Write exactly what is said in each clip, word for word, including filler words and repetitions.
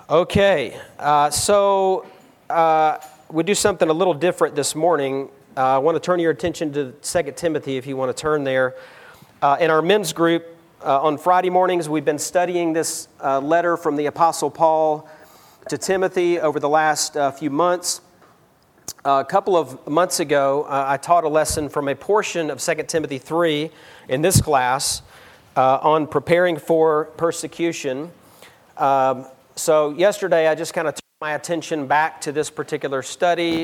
Okay, uh, so uh, we do something a little different this morning. Uh, I want to turn your attention to Second Timothy, if you want to turn there. Uh, in our men's group, uh, on Friday mornings, we've been studying this uh, letter from the Apostle Paul to Timothy over the last uh, few months. Uh, a couple of months ago, uh, I taught a lesson from a portion of Second Timothy three in this class uh, on preparing for persecution. Um, So yesterday, I just kind of turned my attention back to this particular study.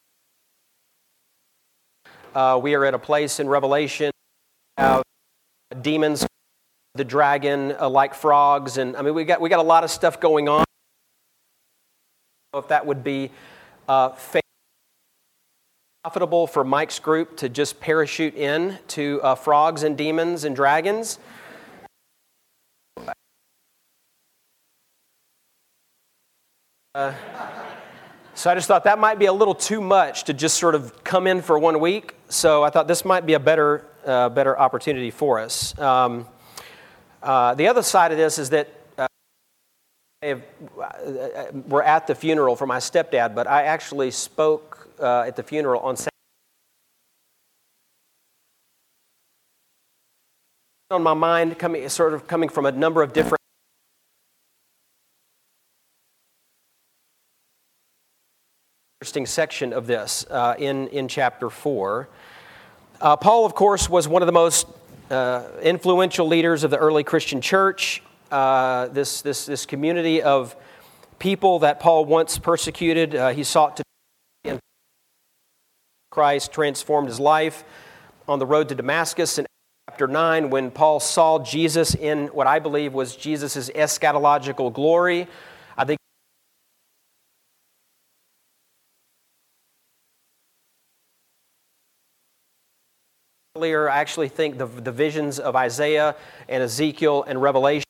Uh, we are at a place in Revelation, uh, demons, the dragon, uh, like frogs, and I mean we got we got a lot of stuff going on. If that would be uh, profitable for Mike's group to just parachute in to uh, frogs and demons and dragons. Uh, so I just thought that might be a little too much to just sort of come in for one week. So I thought this might be a better, uh, better opportunity for us. Um, uh, the other side of this is that uh, have, uh, we're at the funeral for my stepdad, but I actually spoke uh, at the funeral on Saturday. On my mind, coming sort of coming from a number of different. Interesting section of this uh, in, in chapter four. Uh, Paul, of course, was one of the most uh, influential leaders of the early Christian church. Uh, this, this, this community of people that Paul once persecuted, uh, he sought to and Christ transformed his life on the road to Damascus in chapter nine when Paul saw Jesus in what I believe was Jesus' eschatological glory. I think I actually think the, the visions of Isaiah and Ezekiel and Revelation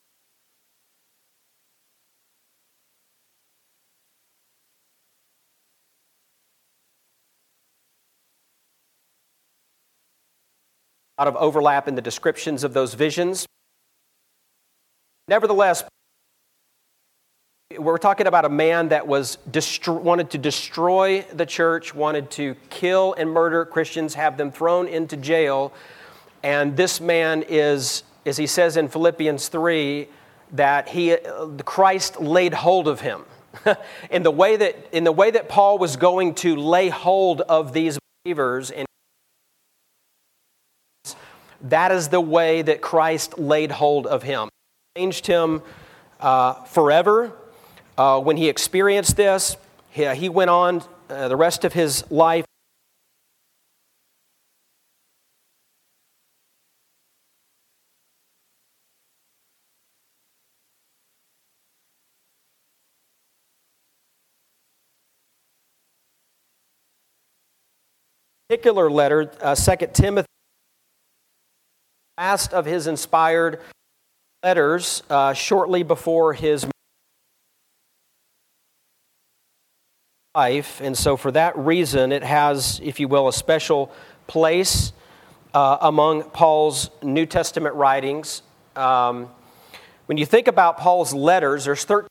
a lot of overlap in the descriptions of those visions. Nevertheless, we're talking about a man that was destro- wanted to destroy the church, wanted to kill and murder Christians, have them thrown into jail. And this man is, as he says in Philippians three, that he Christ laid hold of him. in the way that in the way that Paul was going to lay hold of these believers, and that is the way that Christ laid hold of him. Changed him uh, forever. Uh, when he experienced this, he, he went on uh, the rest of his life. Particular letter, uh, Second Timothy, last of his inspired letters, uh, shortly before his life, and so for that reason, it has, if you will, a special place uh, among Paul's New Testament writings. Um, when you think about Paul's letters, there's thirteen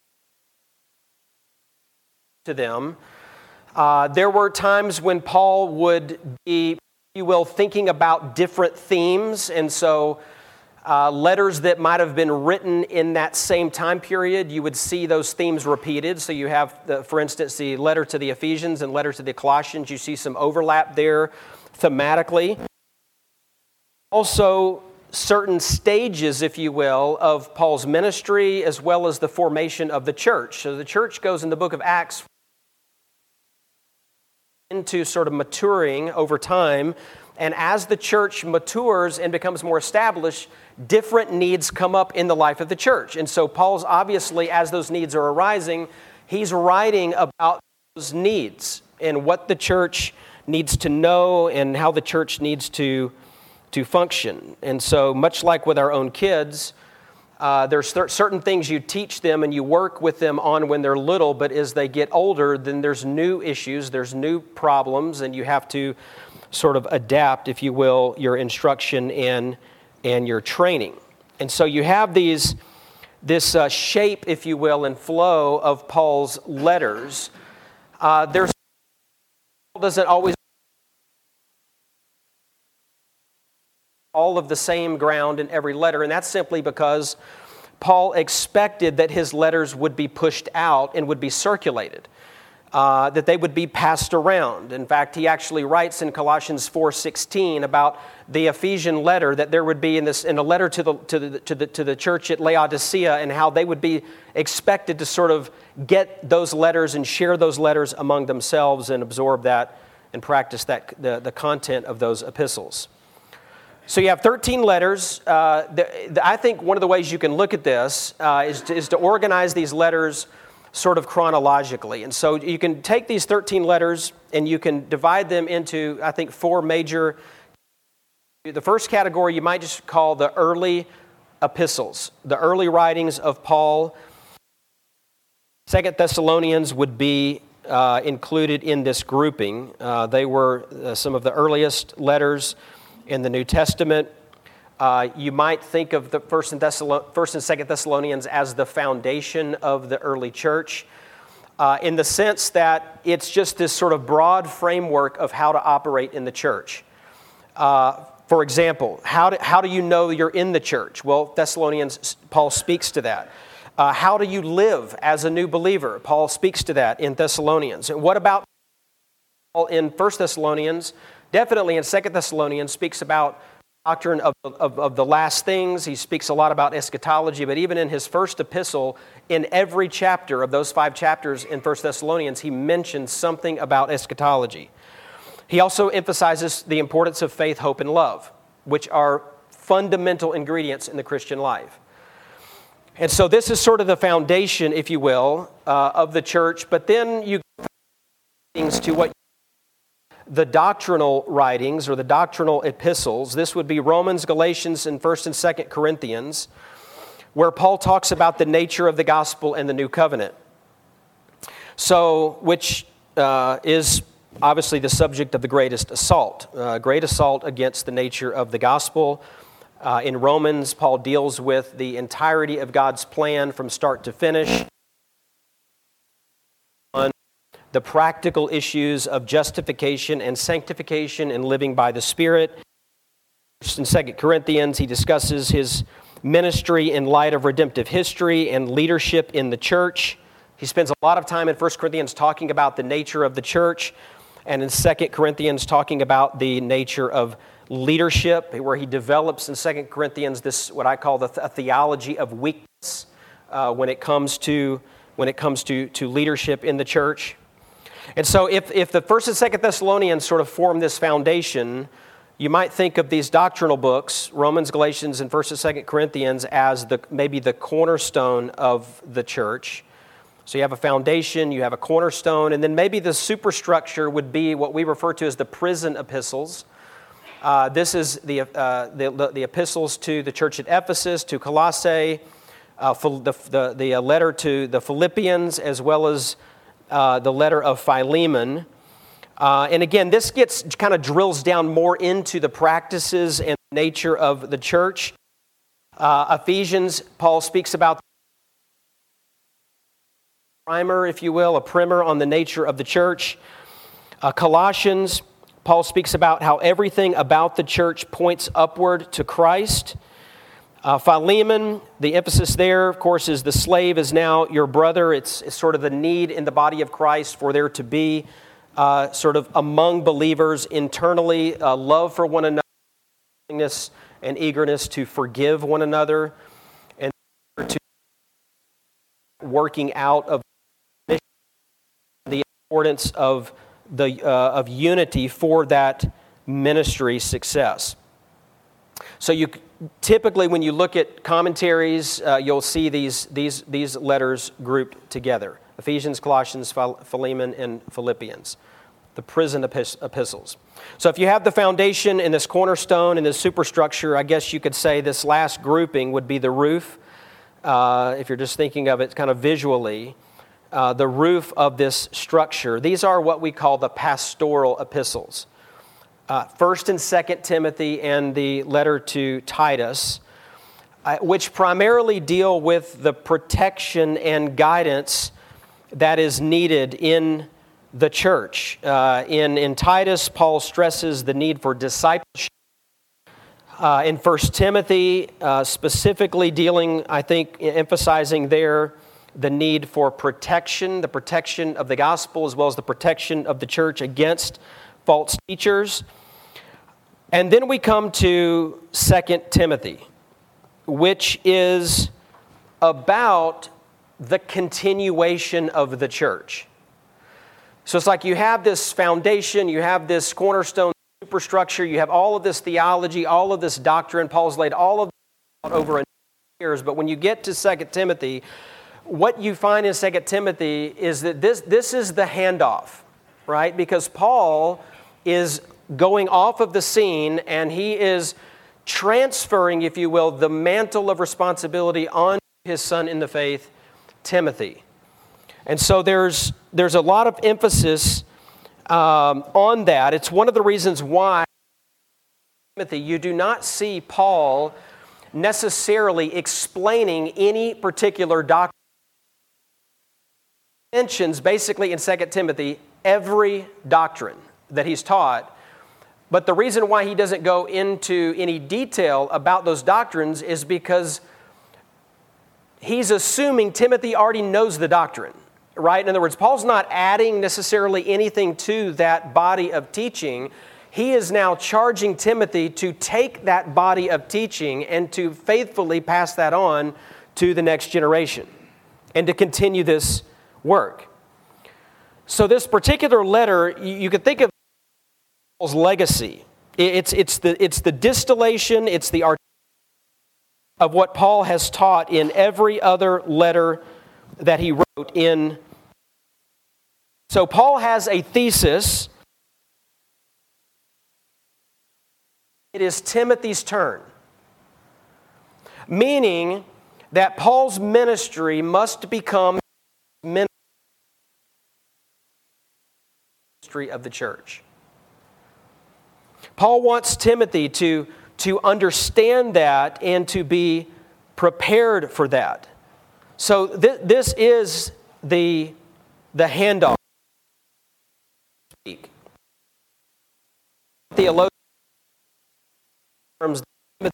to them. Uh, there were times when Paul would be, if you will, thinking about different themes, and so Uh, letters that might have been written in that same time period, you would see those themes repeated. So you have, the, for instance, the letter to the Ephesians and letter to the Colossians. You see some overlap there thematically. Also, certain stages, if you will, of Paul's ministry as well as the formation of the church. So the church goes in the book of Acts into sort of maturing over time. And as the church matures and becomes more established, different needs come up in the life of the church. And so Paul's obviously, as those needs are arising, he's writing about those needs and what the church needs to know and how the church needs to, to function. And so much like with our own kids, uh, there's th- certain things you teach them and you work with them on when they're little, but as they get older, then there's new issues, there's new problems, and you have to sort of adapt, if you will, your instruction and, and your training. And so you have these, this uh, shape, if you will, and flow of Paul's letters. Uh, there's doesn't always all of the same ground in every letter, and that's simply because Paul expected that his letters would be pushed out and would be circulated, uh, that they would be passed around. In fact, he actually writes in Colossians four sixteen about the Ephesian letter that there would be in this in a letter to the to the to the to the church at Laodicea, and how they would be expected to sort of get those letters and share those letters among themselves and absorb that and practice that the, the content of those epistles. So you have thirteen letters. Uh, the, the, I think one of the ways you can look at this uh, is, to, is to organize these letters sort of chronologically. And so you can take these thirteen letters and you can divide them into, I think, four major. The first category you might just call the early epistles, the early writings of Paul. Second Thessalonians would be uh, included in this grouping. Uh, they were uh, some of the earliest letters in the New Testament. Uh, you might think of the First and, Thessalon- First and Second Thessalonians as the foundation of the early church, uh, in the sense that it's just this sort of broad framework of how to operate in the church. Uh, for example, how do, how do you know you're in the church? Well, Thessalonians, Paul speaks to that. Uh, how do you live as a new believer? Paul speaks to that in Thessalonians. And what about Paul in First Thessalonians? Definitely in Second Thessalonians speaks about doctrine of, of, of the last things. He speaks a lot about eschatology, but even in his first epistle, in every chapter of those five chapters in First Thessalonians, he mentions something about eschatology. He also emphasizes the importance of faith, hope, and love, which are fundamental ingredients in the Christian life. And so this is sort of the foundation, if you will, uh, of the church. But then you go things to what the doctrinal writings or the doctrinal epistles. This would be Romans, Galatians, and First and Second Corinthians, where Paul talks about the nature of the gospel and the new covenant. So, which uh, is obviously the subject of the greatest assault, uh, great assault against the nature of the gospel. Uh, in Romans, Paul deals with the entirety of God's plan from start to finish. The practical issues of justification and sanctification and living by the Spirit. In Second Corinthians, he discusses his ministry in light of redemptive history and leadership in the church. He spends a lot of time in First Corinthians talking about the nature of the church, and in Second Corinthians talking about the nature of leadership, where he develops in Second Corinthians this, what I call the th- a theology of weakness uh, when it comes to when it comes to, to leadership in the church. And so if, if the First and Second Thessalonians sort of form this foundation, you might think of these doctrinal books, Romans, Galatians, and First and Second Corinthians, as the maybe the cornerstone of the church. So you have a foundation, you have a cornerstone, and then maybe the superstructure would be what we refer to as the prison epistles. Uh, this is the, uh, the, the the epistles to the church at Ephesus, to Colossae, uh, the, the, the letter to the Philippians, as well as uh, the letter of Philemon. Uh, and again, this gets kind of drills down more into the practices and nature of the church. Uh, Ephesians, Paul speaks about primer, if you will, a primer on the nature of the church. Uh, Colossians, Paul speaks about how everything about the church points upward to Christ. Uh, Philemon, the emphasis there, of course, is the slave is now your brother. It's, it's sort of the need in the body of Christ for there to be uh, sort of among believers internally uh, love for one another, willingness and eagerness to forgive one another, and to working out of the importance of the uh, of unity for that ministry success. So you typically, when you look at commentaries, uh, you'll see these these these letters grouped together: Ephesians, Colossians, Philemon, and Philippians, the prison epistles. So if you have the foundation and this cornerstone and this superstructure, I guess you could say this last grouping would be the roof. Uh, if you're just thinking of it kind of visually, uh, the roof of this structure. These are what we call the pastoral epistles. Uh, First and Second Timothy and the letter to Titus uh, which primarily deal with the protection and guidance that is needed in the church. Uh, in, in Titus, Paul stresses the need for discipleship. Uh, in First Timothy, uh, specifically dealing, I think, emphasizing there the need for protection, the protection of the gospel as well as the protection of the church against false teachers. And then we come to Second Timothy, which is about the continuation of the church. So it's like you have this foundation, you have this cornerstone superstructure, you have all of this theology, all of this doctrine. Paul's laid all of that out over years. But when you get to Second Timothy, what you find in Second Timothy is that this, this is the handoff, right? Because Paul is going off of the scene and he is transferring, if you will, the mantle of responsibility on his son in the faith, Timothy. And so there's there's a lot of emphasis um, on that. It's one of the reasons why, Timothy, you do not see Paul necessarily explaining any particular doctrine. He mentions basically in Second Timothy every doctrine that he's taught. But the reason why he doesn't go into any detail about those doctrines is because he's assuming Timothy already knows the doctrine, right? In other words, Paul's not adding necessarily anything to that body of teaching. He is now charging Timothy to take that body of teaching and to faithfully pass that on to the next generation and to continue this work. So this particular letter, you could think of Paul's legacy. It's, it's, the, it's the distillation, it's the art of what Paul has taught in every other letter that he wrote in. So Paul has a thesis. It is Timothy's turn. Meaning that Paul's ministry must become ministry of the church. Paul wants Timothy to, to understand that and to be prepared for that. So th- this is the, the handoff. Theologian terms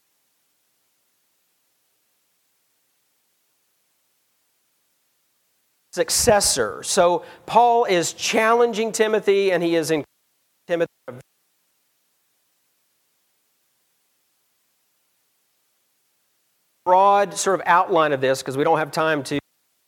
successor. So Paul is challenging Timothy and he is encouraging Timothy. Broad sort of outline of this, because we don't have time to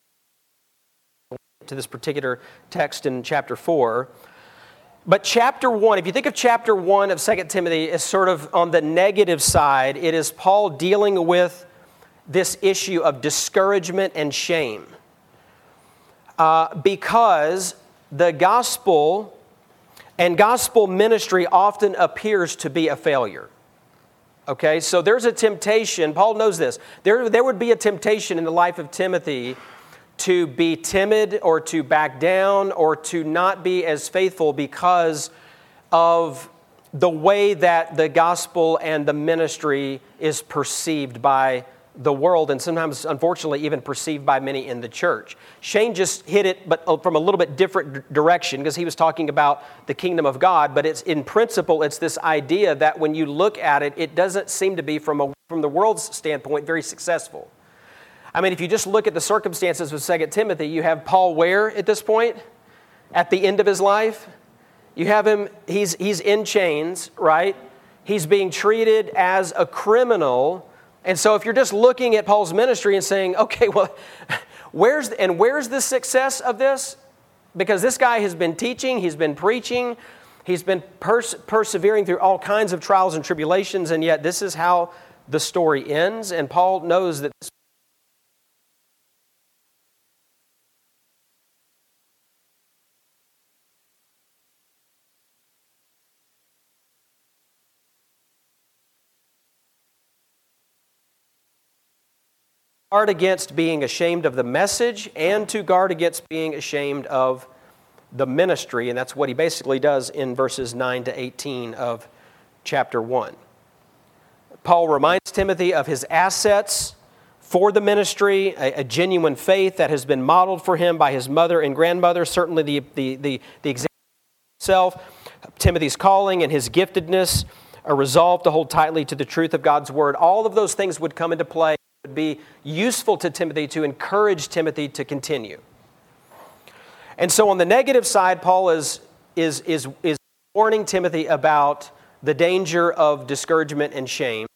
to this particular text in chapter four. But chapter one, if you think of chapter one of Second Timothy as sort of on the negative side, it is Paul dealing with this issue of discouragement and shame. Uh, because the gospel and gospel ministry often appears to be a failure. Okay, so there's a temptation, Paul knows this, there, there would be a temptation in the life of Timothy to be timid or to back down or to not be as faithful because of the way that the gospel and the ministry is perceived by the world and sometimes, unfortunately, even perceived by many in the church. Shane just hit it, but from a little bit different direction because he was talking about the kingdom of God. But it's in principle, it's this idea that when you look at it, it doesn't seem to be from a, from the world's standpoint very successful. I mean, if you just look at the circumstances of Second Timothy, you have Paul where at this point? At the end of his life? You have him, he's, he's in chains, right? He's being treated as a criminal. And so if you're just looking at Paul's ministry and saying, okay, well, where's the, and where's the success of this? Because this guy has been teaching, he's been preaching, he's been pers- persevering through all kinds of trials and tribulations, and yet this is how the story ends. And Paul knows that this guard against being ashamed of the message and to guard against being ashamed of the ministry. And that's what he basically does in verses nine to eighteen of chapter one. Paul reminds Timothy of his assets for the ministry, a, a genuine faith that has been modeled for him by his mother and grandmother, certainly the, the, the, the example himself, Timothy's calling and his giftedness, a resolve to hold tightly to the truth of God's word. All of those things would come into play, would be useful to Timothy to encourage Timothy to continue. And so on the negative side, Paul is, is, is, is warning Timothy about the danger of discouragement and shame.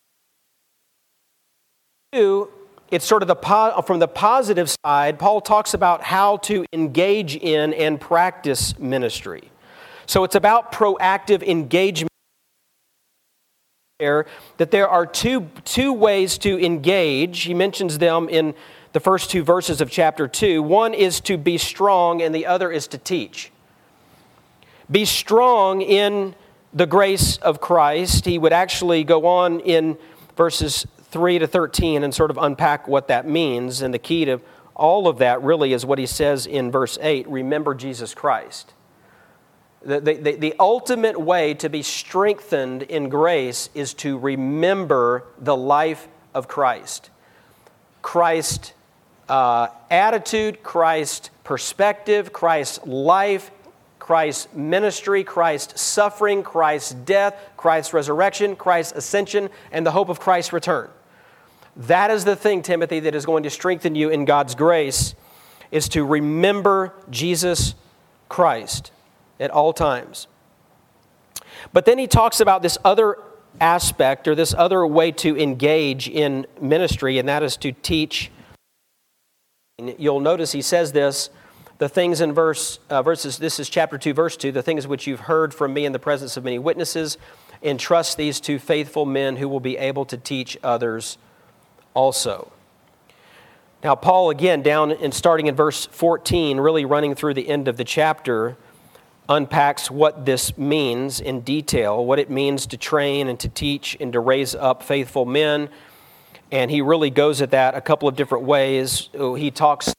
Two, it's sort of the po- from the positive side, Paul talks about how to engage in and practice ministry. So it's about proactive engagement. There, that there are two, two ways to engage. He mentions them in the first two verses of chapter two. One is to be strong, and the other is to teach. Be strong in the grace of Christ. He would actually go on in verses three to thirteen and sort of unpack what that means. And the key to all of that really is what he says in verse eight, remember Jesus Christ. The, the, the ultimate way to be strengthened in grace is to remember the life of Christ. Christ's uh, attitude, Christ's perspective, Christ's life, Christ's ministry, Christ's suffering, Christ's death, Christ's resurrection, Christ's ascension, and the hope of Christ's return. That is the thing, Timothy, that is going to strengthen you in God's grace, is to remember Jesus Christ at all times. But then he talks about this other aspect or this other way to engage in ministry, and that is to teach. You'll notice he says this, the things in verse uh, verses, this is chapter two, verse two, the things which you've heard from me in the presence of many witnesses, entrust these to faithful men who will be able to teach others also. Now, Paul, again, down and starting in verse fourteen, really running through the end of the chapter, unpacks what this means in detail, what it means to train and to teach and to raise up faithful men. And he really goes at that a couple of different ways. He talks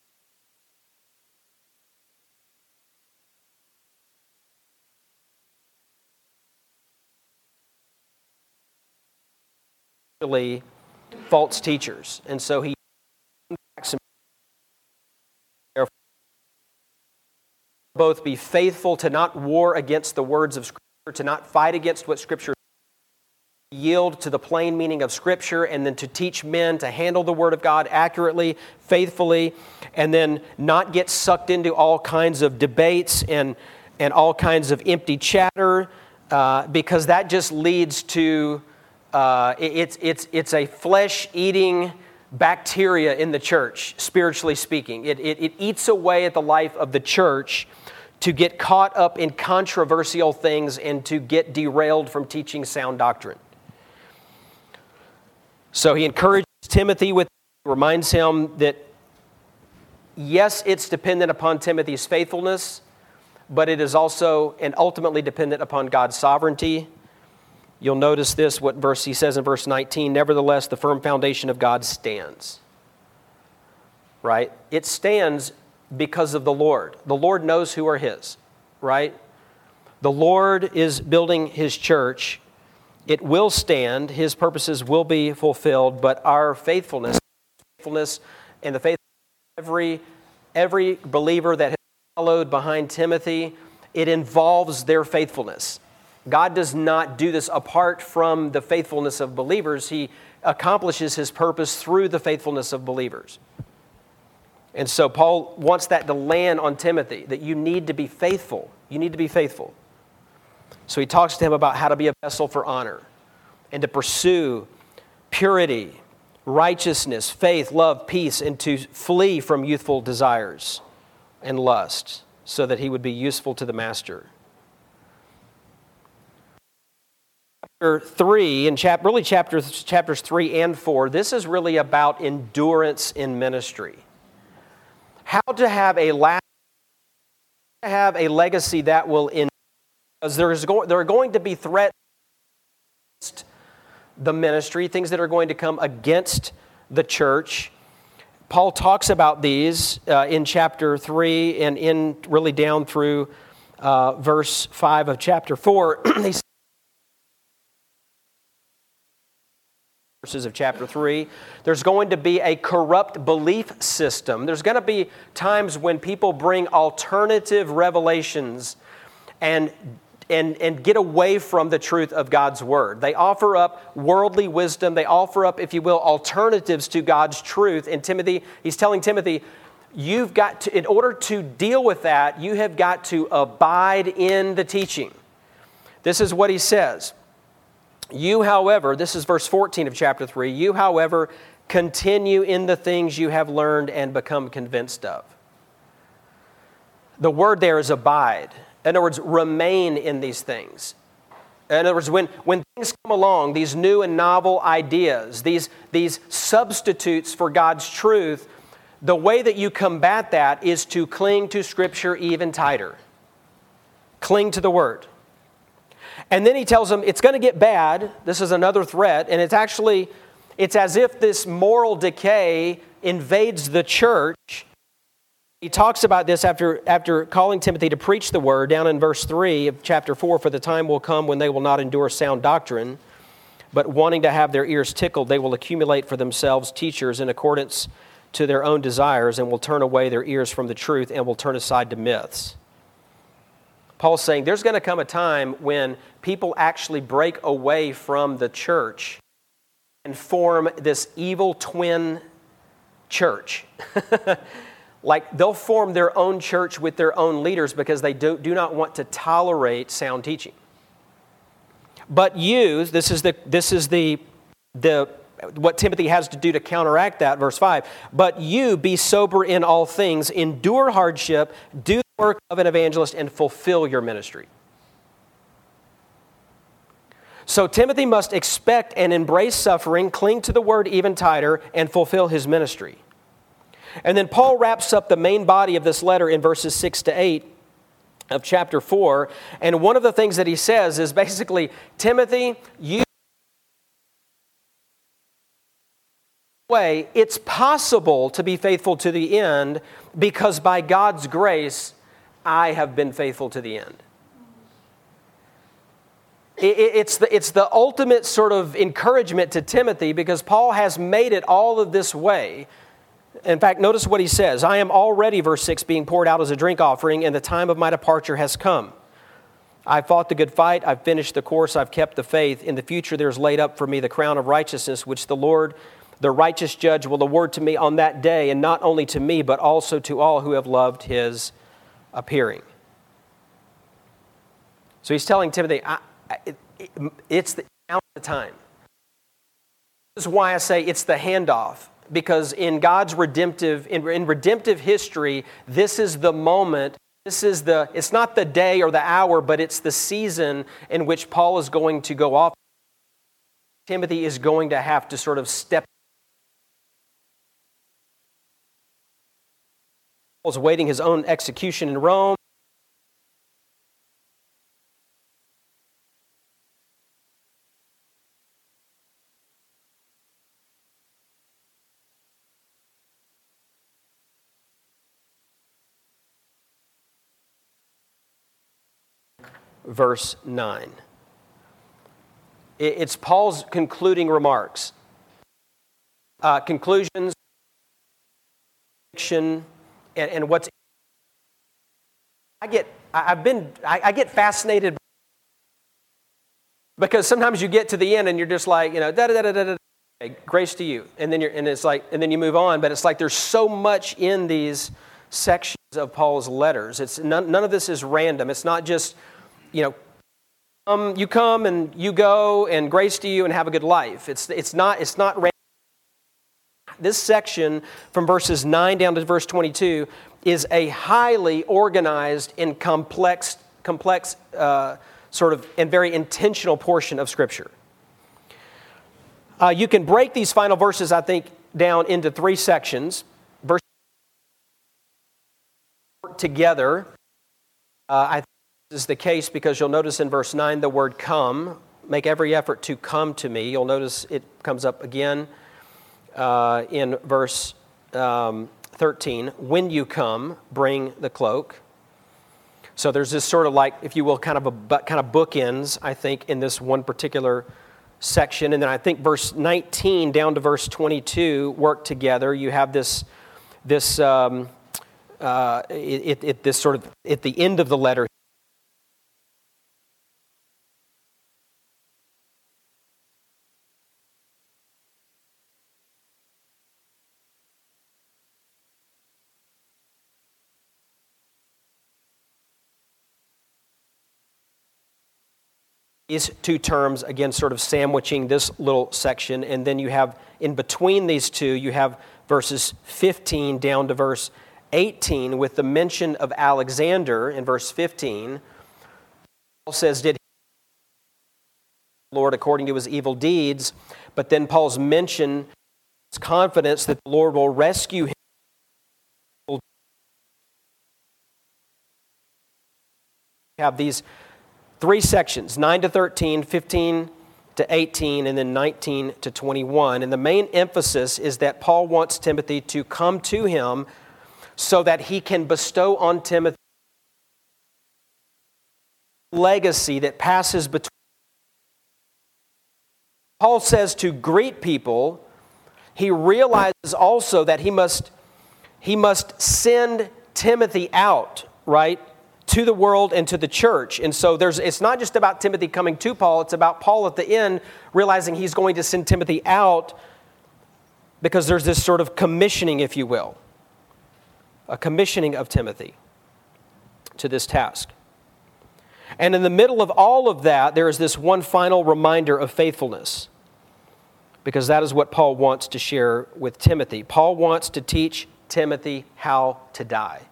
false teachers. And so he both be faithful to not war against the words of Scripture, to not fight against what Scripture yield to the plain meaning of Scripture, and then to teach men to handle the Word of God accurately, faithfully, and then not get sucked into all kinds of debates and, and all kinds of empty chatter, uh, because that just leads to, uh, it, it's, it's, it's a flesh-eating bacteria in the church, spiritually speaking. It, it, it eats away at the life of the church to get caught up in controversial things and to get derailed from teaching sound doctrine. So he encourages Timothy with, reminds him that yes, it's dependent upon Timothy's faithfulness, but it is also and ultimately dependent upon God's sovereignty. You'll notice this, what verse he says in verse nineteen, nevertheless, the firm foundation of God stands. Right? It stands because of the Lord. The Lord knows who are His, right? The Lord is building His church. It will stand. His purposes will be fulfilled, but our faithfulness, faithfulness and the faith of every, every believer that has followed behind Timothy, it involves their faithfulness. God does not do this apart from the faithfulness of believers. He accomplishes His purpose through the faithfulness of believers. And so Paul wants that to land on Timothy, that you need to be faithful. You need to be faithful. So he talks to him about how to be a vessel for honor and to pursue purity, righteousness, faith, love, peace, and to flee from youthful desires and lust so that he would be useful to the master. Chapter three, and chap- really chapters, chapters three and four, this is really about endurance in ministry. How to have a last, have a legacy that will endure. Because there's go, there are going to be threats against the ministry, things that are going to come against the church. Paul talks about these uh, in chapter three and in really down through uh, verse five of chapter four. He verses of chapter three. There's going to be a corrupt belief system. There's going to be times when people bring alternative revelations and, and, and get away from the truth of God's Word. They offer up worldly wisdom. They offer up, if you will, alternatives to God's truth. And Timothy, he's telling Timothy, you've got to, in order to deal with that, you have got to abide in the teaching. This is what he says. You, however, this is verse fourteen of chapter three, you, however, continue in the things you have learned and become convinced of. The word there is abide. In other words, remain in these things. In other words, when, when things come along, these new and novel ideas, these, these substitutes for God's truth, the way that you combat that is to cling to Scripture even tighter. Cling to the Word. And then he tells them it's going to get bad. This is another threat. And it's actually, it's as if this moral decay invades the church. He talks about this after, after calling Timothy to preach the word down in verse three of chapter four. For the time will come when they will not endure sound doctrine, but wanting to have their ears tickled, they will accumulate for themselves teachers in accordance to their own desires and will turn away their ears from the truth and will turn aside to myths. Paul's saying there's going to come a time when people actually break away from the church and form this evil twin church. Like they'll form their own church with their own leaders because they do, do not want to tolerate sound teaching. But you, this is the this is the the what Timothy has to do to counteract that, verse five. But you be sober in all things, endure hardship, do the work of an evangelist, and fulfill your ministry. So Timothy must expect and embrace suffering, cling to the word even tighter, and fulfill his ministry. And then Paul wraps up the main body of this letter in verses six to eight of chapter four. And one of the things that he says is basically, Timothy, you way, it's possible to be faithful to the end because by God's grace, I have been faithful to the end. It's the, it's the ultimate sort of encouragement to Timothy because Paul has made it all of this way. In fact, notice what he says. I am already, verse six, being poured out as a drink offering, and the time of my departure has come. I fought the good fight. I've finished the course. I've kept the faith. In the future, there's laid up for me the crown of righteousness, which the Lord, the righteous judge, will award to me on that day, and not only to me, but also to all who have loved his appearing. So he's telling Timothy, I, I, it, it, it's the, now the time. This is why I say it's the handoff. Because in God's redemptive, in, in redemptive history, this is the moment, this is the, it's not the day or the hour, but it's the season in which Paul is going to go off. Timothy is going to have to sort of step. Paul's awaiting his own execution in Rome. Verse nine. It's Paul's concluding remarks. Uh, conclusions, and, and what's... I get, I've been, I, I get fascinated because sometimes you get to the end and you're just like, you know, da da da da da. Okay, grace to you, and then you're, and it's like, and then you move on. But it's like there's so much in these sections of Paul's letters. It's none, none of this is random. It's not just, you know, um, you come and you go and grace to you and have a good life. It's it's not it's not random. This section from verses nine down to verse twenty-two is a highly organized and complex complex uh, sort of and very intentional portion of Scripture. Uh, you can break these final verses, I think, down into three sections. Verse together. Uh, I think this is the case because you'll notice in verse nine the word come. Make every effort to come to me. You'll notice it comes up again uh, in verse um, thirteen. When you come, bring the cloak. So there's this sort of like, if you will, kind of a kind of bookends, I think, in this one particular section, and then I think verse nineteen down to verse twenty-two work together. You have this, this, um, uh, it, it, this sort of at the end of the letter. These two terms, again, sort of sandwiching this little section, and then you have, in between these two, you have verses fifteen down to verse eighteen with the mention of Alexander in verse fifteen. Paul says, did he Lord according to his evil deeds? But then Paul's mention, his confidence that the Lord will rescue him. Have these three sections, nine to thirteen, fifteen to eighteen, and then nineteen to twenty-one. And the main emphasis is that Paul wants Timothy to come to him so that he can bestow on Timothy a legacy that passes between. Paul says to greet people. He realizes also that he must, he must send Timothy out, right? To the world and to the church. And so there's it's not just about Timothy coming to Paul, it's about Paul at the end realizing he's going to send Timothy out because there's this sort of commissioning, if you will, a commissioning of Timothy to this task. And in the middle of all of that, there is this one final reminder of faithfulness, because that is what Paul wants to share with Timothy. Paul wants to teach Timothy how to die,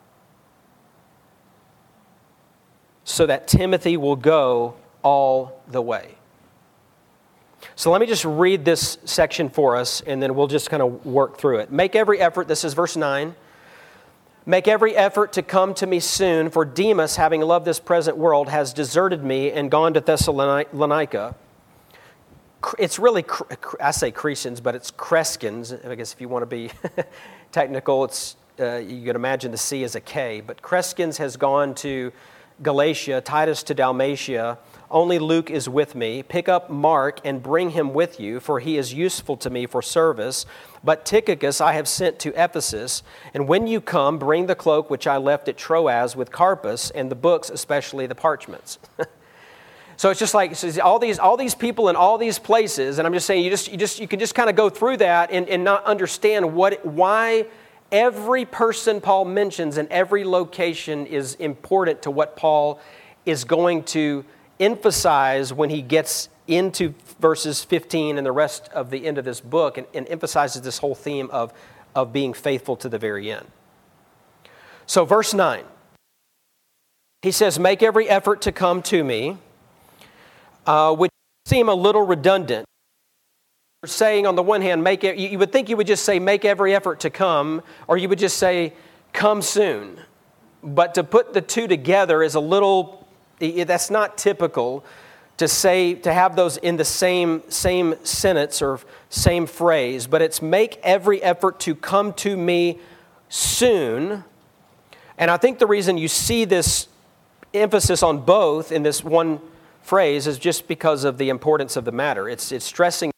so that Timothy will go all the way. So let me just read this section for us, and then we'll just kind of work through it. Make every effort, this is verse nine, make every effort to come to me soon, for Demas, having loved this present world, has deserted me and gone to Thessalonica. It's really, I say Crescens, but it's Crescens. I guess if you want to be technical, it's uh, you can imagine the C as a K. But Crescens has gone to Galatia, Titus to Dalmatia. Only Luke is with me. Pick up Mark and bring him with you, for he is useful to me for service. But Tychicus I have sent to Ephesus. And when you come, bring the cloak which I left at Troas with Carpus, and the books, especially the parchments. So it's just like so all these all these people in all these places, and I'm just saying you just you just you can just kind of go through that and, and not understand what why every person Paul mentions in every location is important to what Paul is going to emphasize when he gets into verses fifteen and the rest of the end of this book, and, and emphasizes this whole theme of, of being faithful to the very end. So verse nine, he says, make every effort to come to me, uh, which seem a little redundant. Saying on the one hand, make it, you would think you would just say make every effort to come, or you would just say come soon. But to put the two together is a little, that's not typical to say, to have those in the same, same sentence or same phrase, but it's make every effort to come to me soon. And I think the reason you see this emphasis on both in this one phrase is just because of the importance of the matter. It's, it's stressing.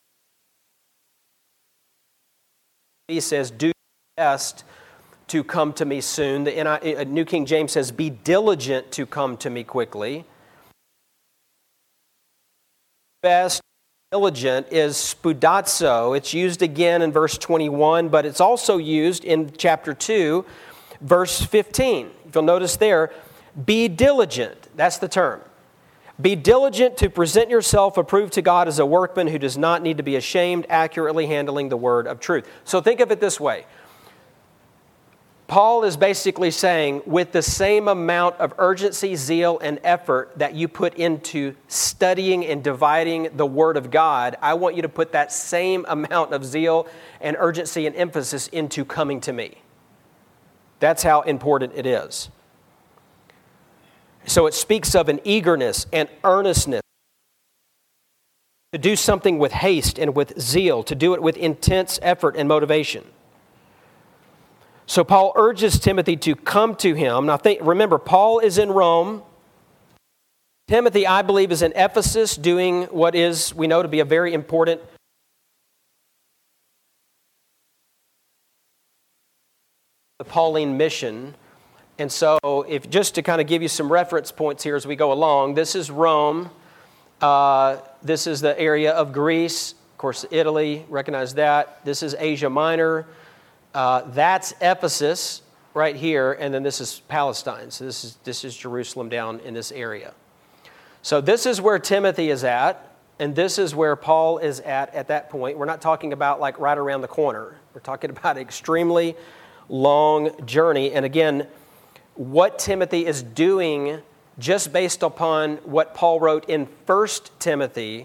He says, do your best to come to me soon. The New King James says, be diligent to come to me quickly. Best, diligent is spoudazo. It's used again in verse twenty-one, but it's also used in chapter two, verse fifteen. If you'll notice there, be diligent. That's the term. Be diligent to present yourself approved to God as a workman who does not need to be ashamed, accurately handling the word of truth. So think of it this way. Paul is basically saying, with the same amount of urgency, zeal, and effort that you put into studying and dividing the Word of God, I want you to put that same amount of zeal and urgency and emphasis into coming to me. That's how important it is. So it speaks of an eagerness and earnestness to do something with haste and with zeal, to do it with intense effort and motivation. So Paul urges Timothy to come to him. Now think, remember, Paul is in Rome. Timothy, I believe, is in Ephesus doing what is, we know, to be a very important the Pauline mission. And so, if just to kind of give you some reference points here as we go along, this is Rome. Uh, this is the area of Greece. Of course, Italy, recognize that. This is Asia Minor. Uh, that's Ephesus right here. And then this is Palestine. So this is, this is Jerusalem down in this area. So this is where Timothy is at. And this is where Paul is at at that point. We're not talking about like right around the corner. We're talking about an extremely long journey. And again, what Timothy is doing just based upon what Paul wrote in First Timothy.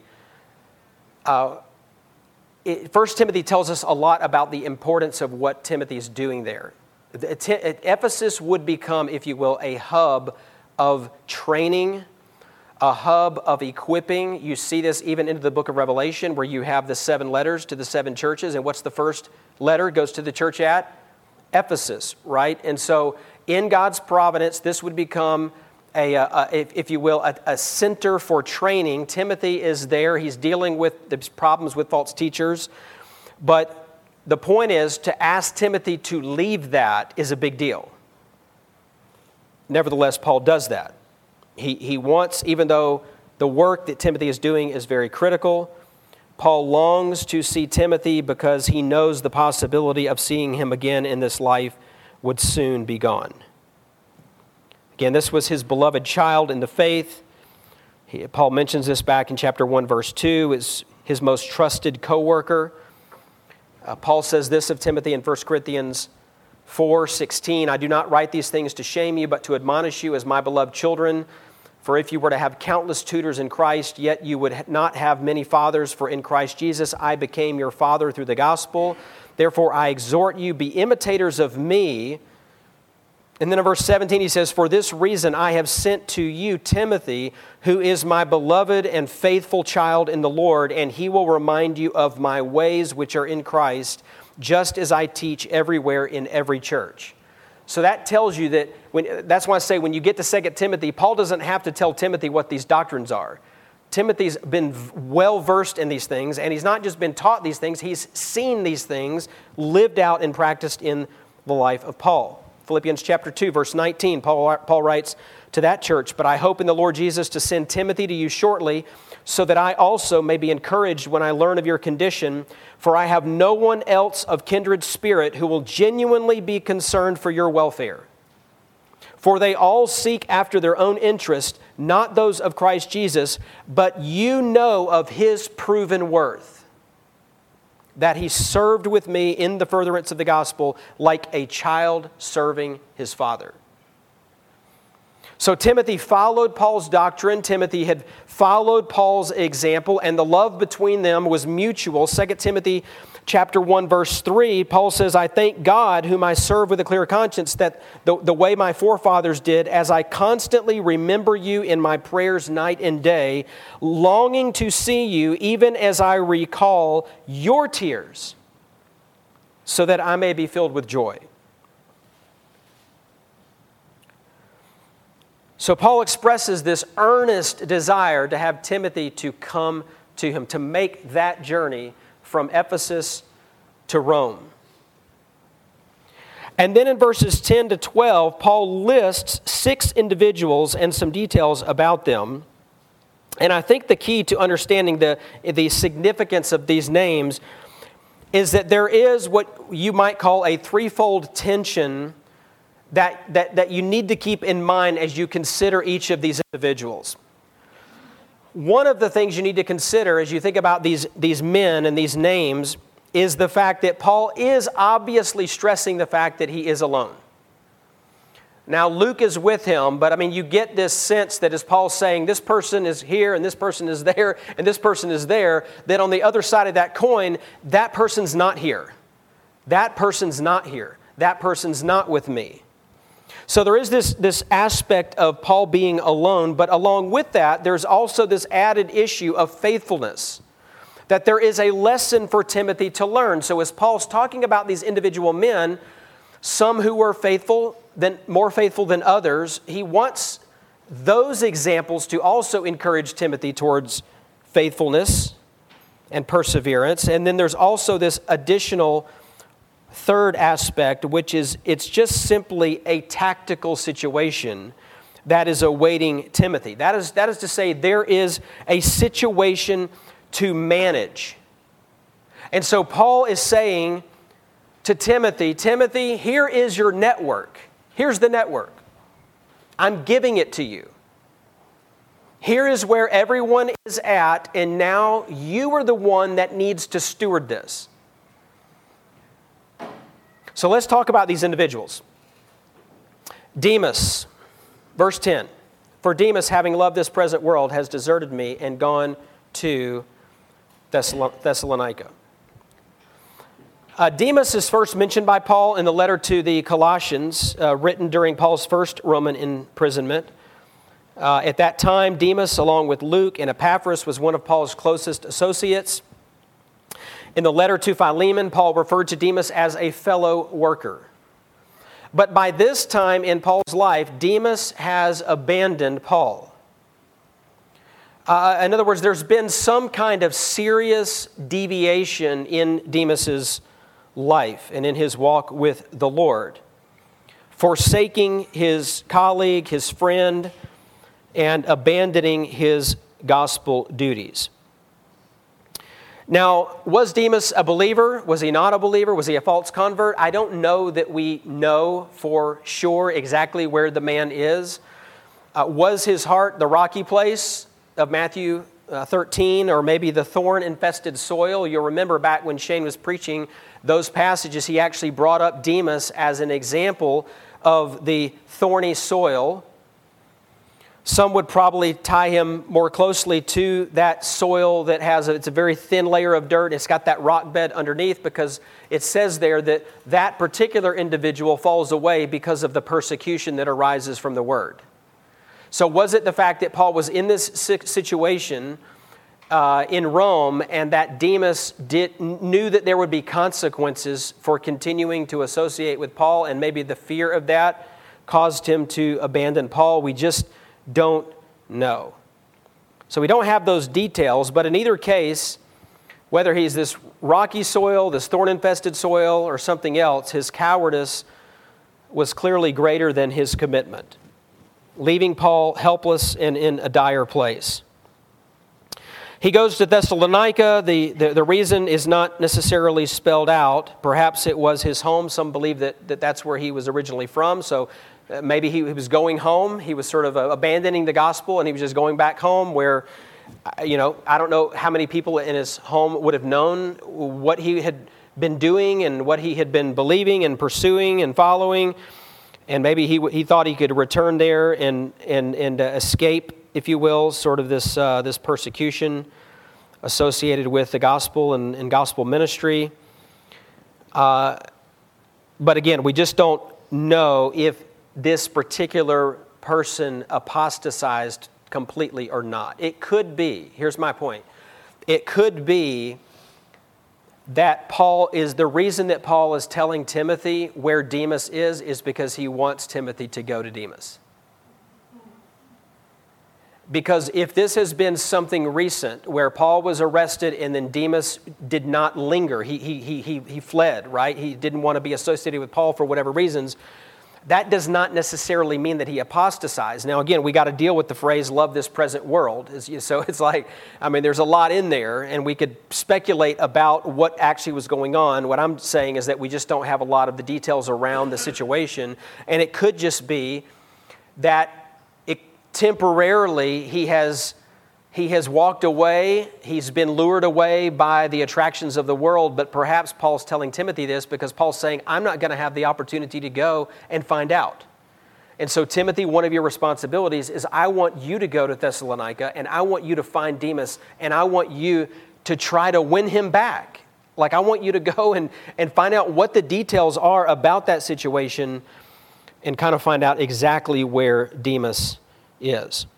Uh, it, First Timothy tells us a lot about the importance of what Timothy is doing there. Ephesus would become, if you will, a hub of training, a hub of equipping. You see this even into the book of Revelation where you have the seven letters to the seven churches. And what's the first letter? It goes to the church at Ephesus, right? And so in God's providence, this would become, a, a if, if you will, a, a center for training. Timothy is there. He's dealing with the problems with false teachers. But the point is, to ask Timothy to leave that is a big deal. Nevertheless, Paul does that. He, he wants, even though the work that Timothy is doing is very critical, Paul longs to see Timothy because he knows the possibility of seeing him again in this life would soon be gone. Again, this was his beloved child in the faith. He, Paul mentions this back in chapter one, verse two, is his most trusted co-worker. Uh, Paul says this of Timothy in First Corinthians four sixteen, I do not write these things to shame you, but to admonish you as my beloved children. For if you were to have countless tutors in Christ, yet you would not have many fathers, for in Christ Jesus I became your father through the gospel. Therefore I exhort you, be imitators of me. And then in verse seventeen he says, for this reason I have sent to you Timothy, who is my beloved and faithful child in the Lord, and he will remind you of my ways which are in Christ, just as I teach everywhere in every church. So that tells you that, when, that's why I say when you get to Second Timothy, Paul doesn't have to tell Timothy what these doctrines are. Timothy's been well versed in these things, and he's not just been taught these things, he's seen these things lived out and practiced in the life of Paul. Philippians chapter two, verse nineteen, Paul, Paul writes to that church, but I hope in the Lord Jesus to send Timothy to you shortly, so that I also may be encouraged when I learn of your condition, for I have no one else of kindred spirit who will genuinely be concerned for your welfare. For they all seek after their own interest, not those of Christ Jesus, but you know of his proven worth, that he served with me in the furtherance of the gospel like a child serving his father. So Timothy followed Paul's doctrine. Timothy had followed Paul's example, and the love between them was mutual. Second Timothy chapter one, verse three, Paul says, I thank God, whom I serve with a clear conscience, that the, the way my forefathers did, as I constantly remember you in my prayers night and day, longing to see you, even as I recall your tears, so that I may be filled with joy. So Paul expresses this earnest desire to have Timothy to come to him, to make that journey from Ephesus to Rome. And then in verses ten to twelve, Paul lists six individuals and some details about them. And I think the key to understanding the, the significance of these names is that there is what you might call a threefold tension That, that, that you need to keep in mind as you consider each of these individuals. One of the things you need to consider as you think about these, these men and these names is the fact that Paul is obviously stressing the fact that he is alone. Now, Luke is with him, but I mean, you get this sense that as Paul's saying, this person is here and this person is there and this person is there, that on the other side of that coin, that person's not here. That person's not here. That person's not with me. So there is this, this aspect of Paul being alone, but along with that, there's also this added issue of faithfulness, that there is a lesson for Timothy to learn. So as Paul's talking about these individual men, some who were faithful, than, more faithful than others, he wants those examples to also encourage Timothy towards faithfulness and perseverance. And then there's also this additional third aspect, which is it's just simply a tactical situation that is awaiting Timothy. That is, that is to say, there is a situation to manage. And so Paul is saying to Timothy, Timothy, here is your network. Here's the network. I'm giving it to you. Here is where everyone is at, and now you are the one that needs to steward this. So let's talk about these individuals. Demas, verse ten. For Demas, having loved this present world, has deserted me and gone to Thessalonica. Uh, Demas is first mentioned by Paul in the letter to the Colossians, uh, written during Paul's first Roman imprisonment. Uh, at that time, Demas, along with Luke and Epaphras, was one of Paul's closest associates. In the letter to Philemon, Paul referred to Demas as a fellow worker. But by this time in Paul's life, Demas has abandoned Paul. Uh, in other words, there's been some kind of serious deviation in Demas's life and in his walk with the Lord, forsaking his colleague, his friend, and abandoning his gospel duties. Now, was Demas a believer? Was he not a believer? Was he a false convert? I don't know that we know for sure exactly where the man is. Uh, was his heart the rocky place of Matthew uh, thirteen, or maybe the thorn-infested soil? You'll remember back when Shane was preaching those passages, he actually brought up Demas as an example of the thorny soil. Some would probably tie him more closely to that soil that has, a, it's a very thin layer of dirt. It's got that rock bed underneath, because it says there that that particular individual falls away because of the persecution that arises from the word. So was it the fact that Paul was in this situation uh, in Rome, and that Demas did, knew that there would be consequences for continuing to associate with Paul, and maybe the fear of that caused him to abandon Paul? We just don't know. So we don't have those details, but in either case, whether he's this rocky soil, this thorn-infested soil, or something else, his cowardice was clearly greater than his commitment, leaving Paul helpless and in a dire place. He goes to Thessalonica. The, the, the reason is not necessarily spelled out. Perhaps it was his home. Some believe that, that that's where he was originally from, so maybe he, he was going home. He was sort of uh, abandoning the gospel, and he was just going back home where, you know, I don't know how many people in his home would have known what he had been doing and what he had been believing and pursuing and following. And maybe he he thought he could return there and and and uh, escape, if you will, sort of this uh, this persecution associated with the gospel and, and gospel ministry. Uh, but again, we just don't know if this particular person apostatized completely or not. It could be, here's my point, it could be that Paul is, the reason that Paul is telling Timothy where Demas is, is because he wants Timothy to go to Demas. Because if this has been something recent where Paul was arrested and then Demas did not linger, he, he, he, he, he fled, right? He didn't want to be associated with Paul for whatever reasons. That does not necessarily mean that he apostatized. Now, again, we got to deal with the phrase, love this present world. So it's like, I mean, there's a lot in there, and we could speculate about what actually was going on. What I'm saying is that we just don't have a lot of the details around the situation, and it could just be that it, temporarily he has He has walked away. He's been lured away by the attractions of the world. But perhaps Paul's telling Timothy this because Paul's saying, I'm not going to have the opportunity to go and find out. And so, Timothy, one of your responsibilities is I want you to go to Thessalonica, and I want you to find Demas, and I want you to try to win him back. Like, I want you to go and, and find out what the details are about that situation and kind of find out exactly where Demas is.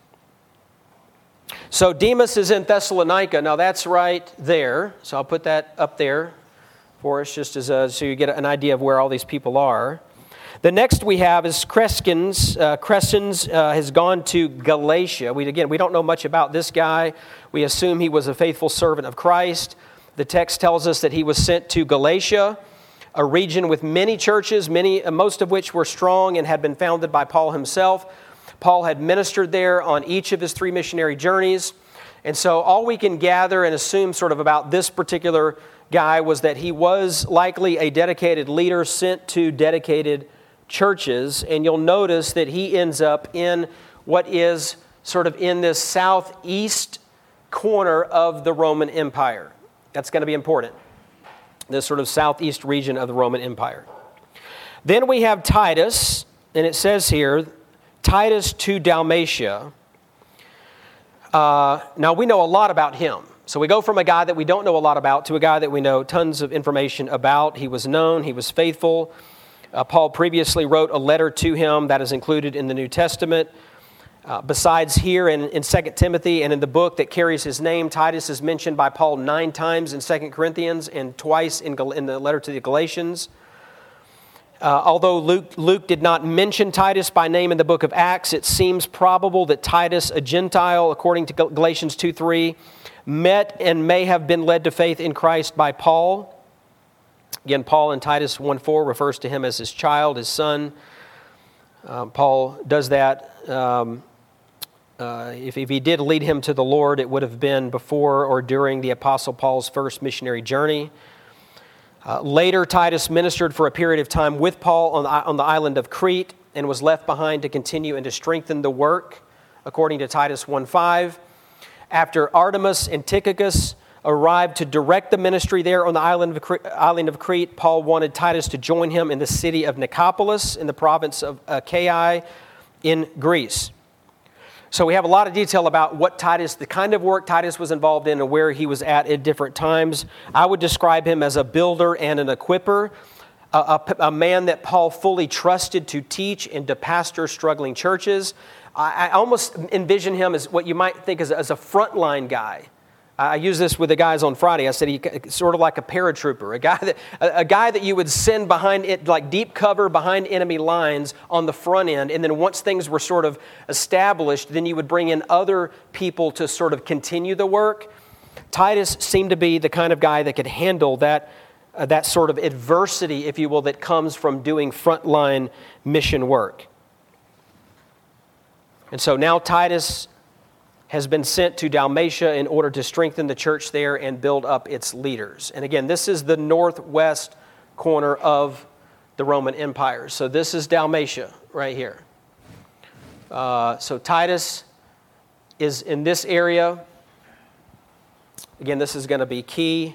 So Demas is in Thessalonica. Now that's right there. So I'll put that up there for us just as a, so you get an idea of where all these people are. The next we have is Crescens. Uh, Crescens uh, has gone to Galatia. We, again, we don't know much about this guy. We assume he was a faithful servant of Christ. The text tells us that he was sent to Galatia, a region with many churches, many, uh, most of which were strong and had been founded by Paul himself. Paul had ministered there on each of his three missionary journeys. And so all we can gather and assume sort of about this particular guy was that he was likely a dedicated leader sent to dedicated churches. And you'll notice that he ends up in what is sort of in this southeast corner of the Roman Empire. That's going to be important. This sort of southeast region of the Roman Empire. Then we have Titus, and it says here, Titus to Dalmatia. Uh, now, we know a lot about him. So we go from a guy that we don't know a lot about to a guy that we know tons of information about. He was known. He was faithful. Uh, Paul previously wrote a letter to him that is included in the New Testament. Uh, besides here in, in Second Timothy and in the book that carries his name, Titus is mentioned by Paul nine times in Second Corinthians and twice in, Gal- in the letter to the Galatians. Uh, although Luke, Luke did not mention Titus by name in the book of Acts, it seems probable that Titus, a Gentile, according to Galatians two three, met and may have been led to faith in Christ by Paul. Again, Paul in Titus one four refers to him as his child, his son. Um, Paul does that. Um, uh, if, if he did lead him to the Lord, it would have been before or during the Apostle Paul's first missionary journey. Uh, later, Titus ministered for a period of time with Paul on the, on the island of Crete and was left behind to continue and to strengthen the work, according to Titus one five. After Artemas and Tychicus arrived to direct the ministry there on the island of, Crete, island of Crete, Paul wanted Titus to join him in the city of Nicopolis in the province of Achaia in Greece. So we have a lot of detail about what Titus, the kind of work Titus was involved in and where he was at at different times. I would describe him as a builder and an equipper, a, a, a man that Paul fully trusted to teach and to pastor struggling churches. I, I almost envision him as what you might think as, as a frontline guy. I use this with the guys on Friday. I said he sort of like a paratrooper, a guy that a, a guy that you would send behind it, like deep cover behind enemy lines on the front end, and then once things were sort of established, then you would bring in other people to sort of continue the work. Titus seemed to be the kind of guy that could handle that uh, that sort of adversity, if you will, that comes from doing frontline mission work. And so now Titus has been sent to Dalmatia in order to strengthen the church there and build up its leaders. And again, this is the northwest corner of the Roman Empire. So this is Dalmatia right here. Uh, so Titus is in this area. Again, this is going to be key.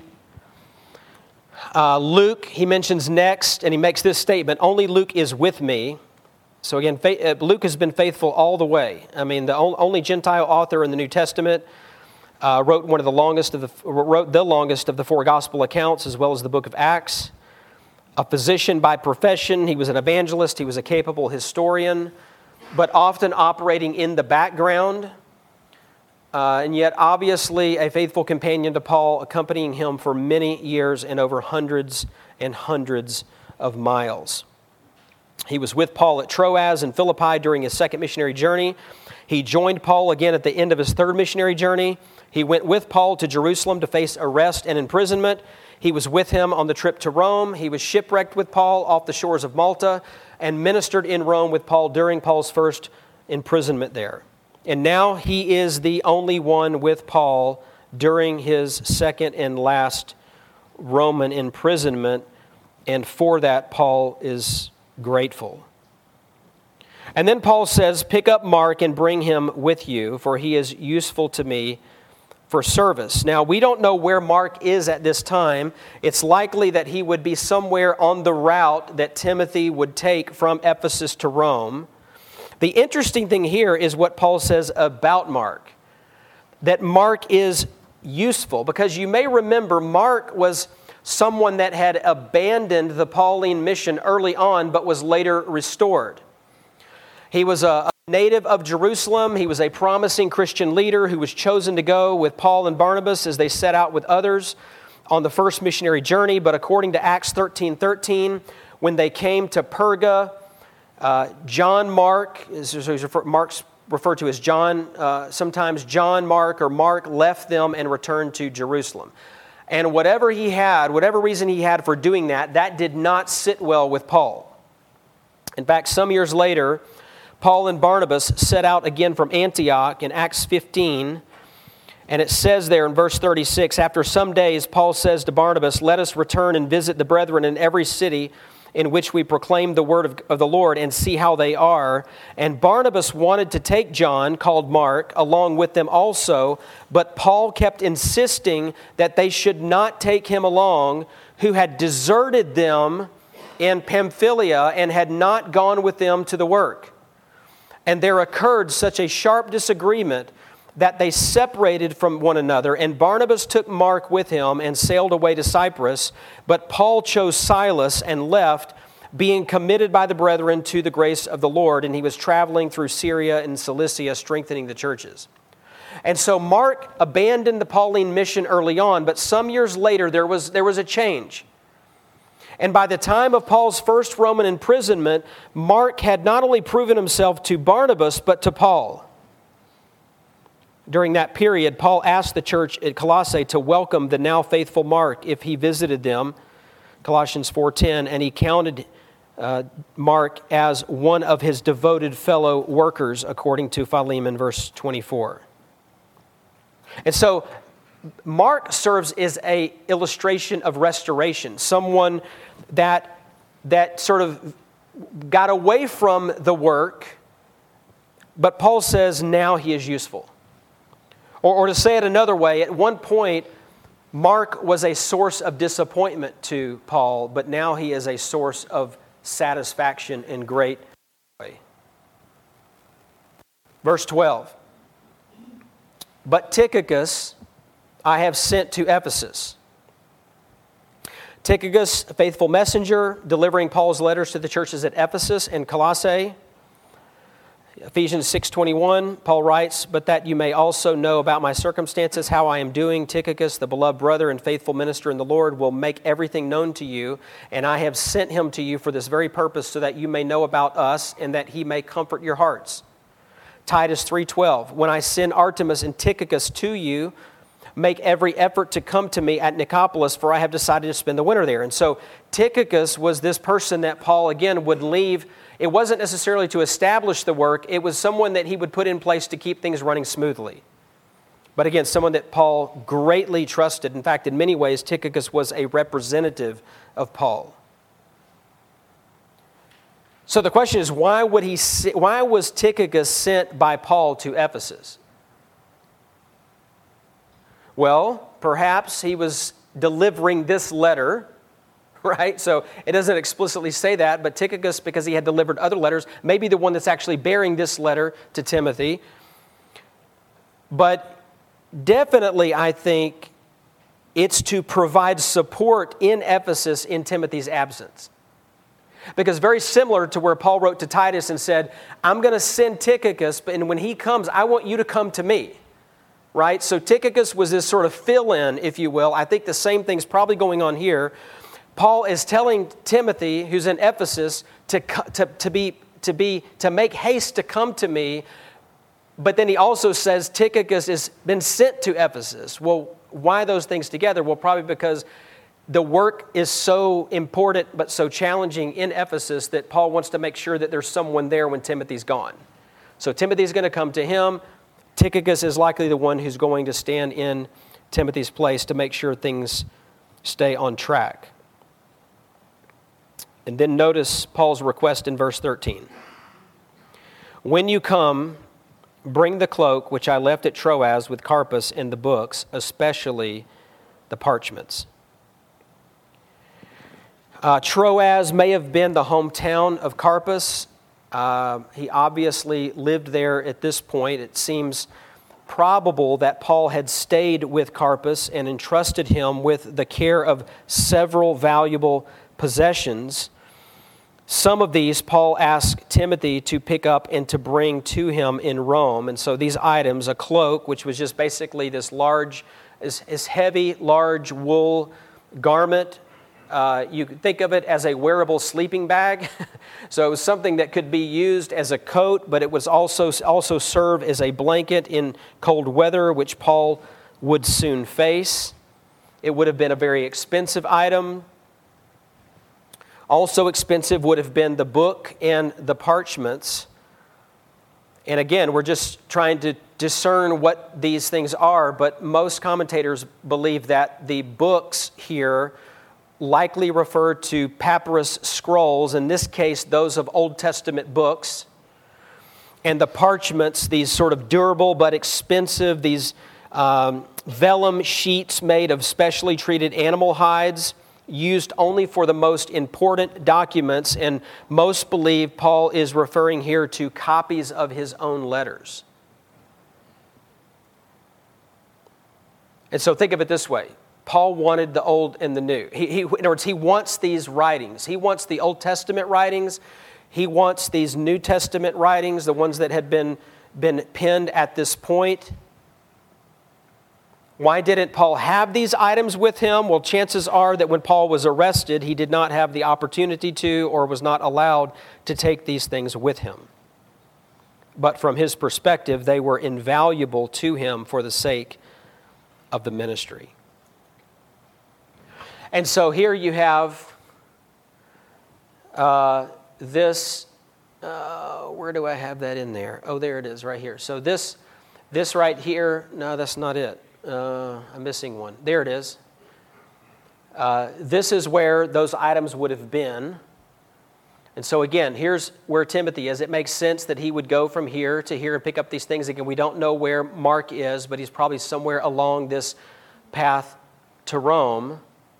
Uh, Luke, he mentions next, and he makes this statement, only Luke is with me. So again, Luke has been faithful all the way. I mean, the only Gentile author in the New Testament, uh, wrote one of the longest of the wrote the longest of the four gospel accounts, as well as the book of Acts. A physician by profession, he was an evangelist. He was a capable historian, but often operating in the background, uh, and yet obviously a faithful companion to Paul, accompanying him for many years and over hundreds and hundreds of miles. He was with Paul at Troas and Philippi during his second missionary journey. He joined Paul again at the end of his third missionary journey. He went with Paul to Jerusalem to face arrest and imprisonment. He was with him on the trip to Rome. He was shipwrecked with Paul off the shores of Malta and ministered in Rome with Paul during Paul's first imprisonment there. And now he is the only one with Paul during his second and last Roman imprisonment. And for that, Paul is grateful. And then Paul says, pick up Mark and bring him with you, for he is useful to me for service. Now, we don't know where Mark is at this time. It's likely that he would be somewhere on the route that Timothy would take from Ephesus to Rome. The interesting thing here is what Paul says about Mark, that Mark is useful, because you may remember Mark was someone that had abandoned the Pauline mission early on, but was later restored. He was a native of Jerusalem. He was a promising Christian leader who was chosen to go with Paul and Barnabas as they set out with others on the first missionary journey. But according to Acts thirteen thirteen, when they came to Perga, Uh, John Mark, is, so he's refer, Mark's referred to as John, uh, sometimes John Mark or Mark left them and returned to Jerusalem. And whatever he had, whatever reason he had for doing that, that did not sit well with Paul. In fact, some years later, Paul and Barnabas set out again from Antioch in Acts fifteen, and it says there in verse thirty-six, after some days, Paul says to Barnabas, let us return and visit the brethren in every city in which we proclaim the word of, of the Lord and see how they are. And Barnabas wanted to take John, called Mark, along with them also, but Paul kept insisting that they should not take him along, who had deserted them in Pamphylia and had not gone with them to the work. And there occurred such a sharp disagreement that they separated from one another, and Barnabas took Mark with him and sailed away to Cyprus, but Paul chose Silas and left, being committed by the brethren to the grace of the Lord, and he was traveling through Syria and Cilicia, strengthening the churches. And so Mark abandoned the Pauline mission early on, but some years later there was, there was a change. And by the time of Paul's first Roman imprisonment, Mark had not only proven himself to Barnabas, but to Paul. During that period, Paul asked the church at Colossae to welcome the now faithful Mark if he visited them, Colossians four ten, and he counted uh, Mark as one of his devoted fellow workers, according to Philemon, verse twenty-four. And so Mark serves as an illustration of restoration, someone that, that sort of got away from the work, but Paul says now he is useful. Or, or to say it another way, at one point, Mark was a source of disappointment to Paul, but now he is a source of satisfaction and great joy. Verse twelve, but Tychicus I have sent to Ephesus. Tychicus, a faithful messenger, delivering Paul's letters to the churches at Ephesus and Colossae. Ephesians six twenty-one, Paul writes, but that you may also know about my circumstances, how I am doing. Tychicus, the beloved brother and faithful minister in the Lord, will make everything known to you, and I have sent him to you for this very purpose, so that you may know about us and that he may comfort your hearts. Titus three twelve, when I send Artemas and Tychicus to you, make every effort to come to me at Nicopolis, for I have decided to spend the winter there. And so Tychicus was this person that Paul, again, would leave. It wasn't necessarily to establish the work. It was someone that he would put in place to keep things running smoothly. But again, someone that Paul greatly trusted. In fact, in many ways, Tychicus was a representative of Paul. So the question is, why would he? Why was Tychicus sent by Paul to Ephesus? Well, perhaps he was delivering this letter, right? So it doesn't explicitly say that, but Tychicus, because he had delivered other letters, may be the one that's actually bearing this letter to Timothy. But definitely, I think it's to provide support in Ephesus in Timothy's absence. Because very similar to where Paul wrote to Titus and said, I'm going to send Tychicus, but and when he comes, I want you to come to me. Right? So Tychicus was this sort of fill-in, if you will. I think the same thing's probably going on here. Paul is telling Timothy, who's in Ephesus, to, to, to, be, to, be, to make haste to come to me. But then he also says Tychicus has been sent to Ephesus. Well, why those things together? Well, probably because the work is so important but so challenging in Ephesus that Paul wants to make sure that there's someone there when Timothy's gone. So Timothy's going to come to him. Tychicus is likely the one who's going to stand in Timothy's place to make sure things stay on track. And then notice Paul's request in verse thirteen. When you come, bring the cloak which I left at Troas with Carpus and the books, especially the parchments. Uh, Troas may have been the hometown of Carpus. Uh, he obviously lived there at this point. It seems probable that Paul had stayed with Carpus and entrusted him with the care of several valuable possessions. Some of these Paul asked Timothy to pick up and to bring to him in Rome. And so these items, a cloak, which was just basically this large, this heavy, large wool garment, Uh, you could think of it as a wearable sleeping bag. So it was something that could be used as a coat, but it was also, also serve as a blanket in cold weather, which Paul would soon face. It would have been a very expensive item. Also expensive would have been the book and the parchments. And again, we're just trying to discern what these things are, but most commentators believe that the books here likely refer to papyrus scrolls, in this case, those of Old Testament books, and the parchments, these sort of durable but expensive, these um, vellum sheets made of specially treated animal hides, used only for the most important documents, and most believe Paul is referring here to copies of his own letters. And so think of it this way. Paul wanted the old and the new. He, he, in other words, he wants these writings. He wants the Old Testament writings. He wants these New Testament writings, the ones that had been, been penned at this point. Why didn't Paul have these items with him? Well, chances are that when Paul was arrested, he did not have the opportunity to or was not allowed to take these things with him. But from his perspective, they were invaluable to him for the sake of the ministry. And so here you have uh, this, uh, where do I have that in there? Oh, there it is right here. So this, this right here, no, that's not it. Uh, I'm missing one. There it is. Uh, this is where those items would have been. And so again, here's where Timothy is. It makes sense that he would go from here to here and pick up these things. Again, we don't know where Mark is, but he's probably somewhere along this path to Rome.